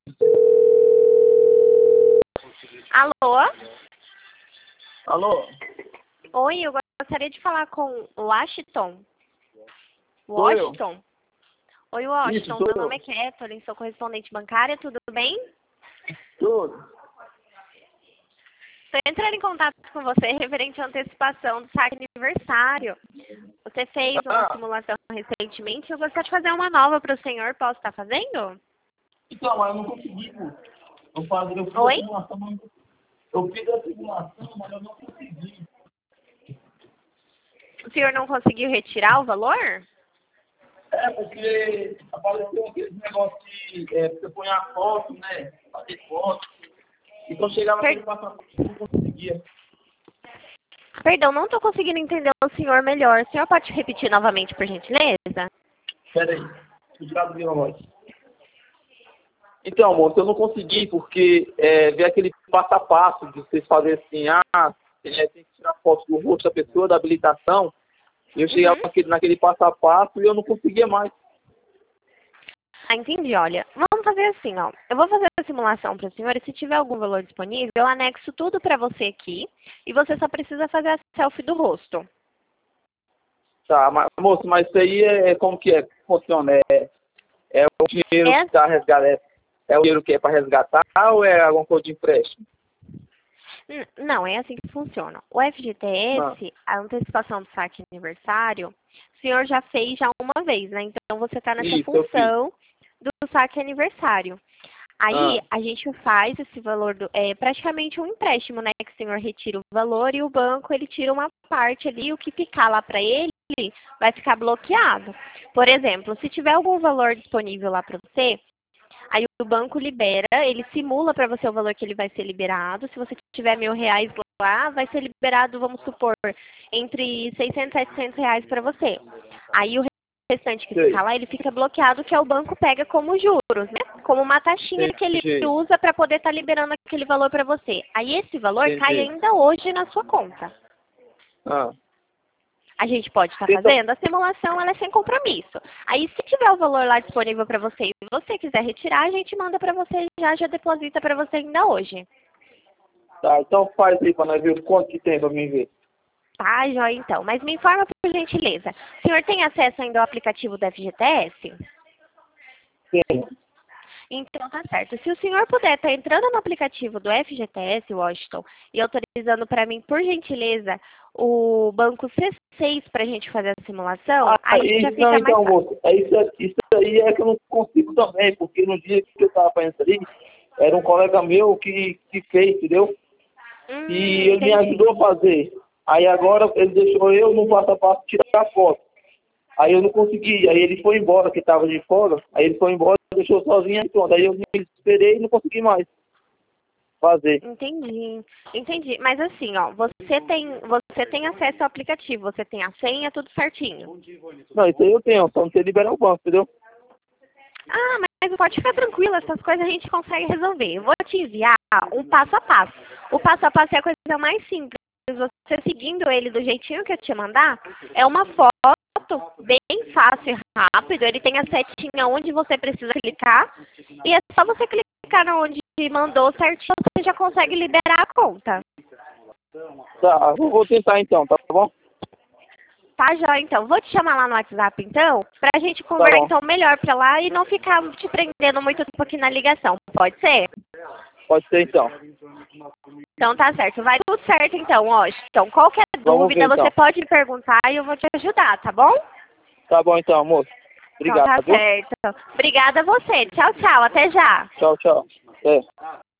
Alô? Alô? Oi, eu gostaria de falar com o Washington. Sou eu. Washington? Oi, Isso, Washington. sou Meu eu. nome é Kathleen, sou correspondente bancária, tudo bem? Tudo. Estou entrando em contato com você referente à antecipação do saque aniversário. Você fez uma simulação recentemente, eu gostaria de fazer uma nova para o senhor. Posso estar fazendo? Então, mas eu não consegui, pô. Eu fiz a Oi? simulação, mas eu fiz a simulação, mas eu não consegui. O senhor não conseguiu retirar o valor? É, porque apareceu aquele negócio de você põe a foto, né? Fazer foto. Então chegava naquele passaporte e não conseguia. Perdão, não estou conseguindo entender o senhor melhor. O senhor pode repetir novamente, por gentileza? Pera aí, cuidado de minha voz. Então, moço, eu não consegui porque ver aquele passo a passo de vocês fazerem assim, tem que tirar foto do rosto da pessoa, da habilitação. Eu chegava naquele passo a passo e eu não conseguia mais. Ah, entendi. Olha, vamos fazer assim, ó. Eu vou fazer a simulação para o senhor e se tiver algum valor disponível, eu anexo tudo para você aqui e você só precisa fazer a selfie do rosto. Tá, mas, moço, mas isso aí como que funciona? É o dinheiro que está resgatado? É o dinheiro que é para resgatar ou é alguma coisa de empréstimo? Não, é assim que funciona. O FGTS, a antecipação do saque aniversário, o senhor já fez já uma vez, né? Então você está nessa função do saque aniversário. Aí a gente faz esse valor, praticamente um empréstimo, né? Que o senhor retira o valor e o banco ele tira uma parte ali, o que ficar lá para ele vai ficar bloqueado. Por exemplo, se tiver algum valor disponível lá para você, aí o banco libera, ele simula para você o valor que ele vai ser liberado. Se você tiver R$ 1.000 lá, vai ser liberado, vamos supor, entre 600 e 700 reais para você. Aí o restante que fica lá, ele fica bloqueado, que é o banco pega como juros, né? Como uma taxinha que ele usa para poder estar liberando aquele valor para você. Aí esse valor cai ainda hoje na sua conta. A gente pode estar fazendo, a simulação ela é sem compromisso. Aí se tiver o valor lá disponível para você e você quiser retirar, a gente manda para você já deposita para você ainda hoje. Tá, então faz aí para nós ver o quanto que tem para mim ver. Tá, joia então. Mas me informa por gentileza. O senhor tem acesso ainda ao aplicativo do FGTS? Tem. Então tá certo. Se o senhor puder estar entrando no aplicativo do FGTS, Washington, e autorizando para mim, por gentileza, o banco C6 para a gente fazer a simulação, aí já fica mais fácil. Moço, isso aí é que eu não consigo também, porque no dia que eu estava fazendo isso ali, era um colega meu que fez, entendeu? E ele me ajudou a fazer. Aí agora ele deixou eu no passo a passo tirar a foto. Aí eu não consegui, aí ele foi embora, que estava de fora, aí ele foi embora, deixou sozinho e pronto. Aí eu me esperei e não consegui mais fazer. Entendi. Mas assim, ó, você tem acesso ao aplicativo, você tem a senha, tudo certinho. Não, isso aí eu tenho, só não sei liberar o banco, entendeu? Ah, mas pode ficar tranquilo, essas coisas a gente consegue resolver. Eu vou te enviar um passo a passo. O passo a passo é a coisa mais simples. Você seguindo ele do jeitinho que eu te mandar, é uma foto bem fácil e rápido. Ele tem a setinha onde você precisa clicar. E é só você clicar onde mandou certinho, você já consegue liberar a conta. Tá, eu vou tentar então, tá bom? Tá, já então. Vou te chamar lá no WhatsApp, então, pra gente conversar então melhor pra lá e não ficar te prendendo muito tempo aqui na ligação. Pode ser? Pode ser então. Então tá certo. Vai tudo certo então, Washington. Qualquer dúvida, você pode me perguntar e eu vou te ajudar, tá bom? Tá bom então, moço. Obrigado. Então tá certo. Obrigada a você. Tchau, tchau. Até já. Tchau, tchau. Até.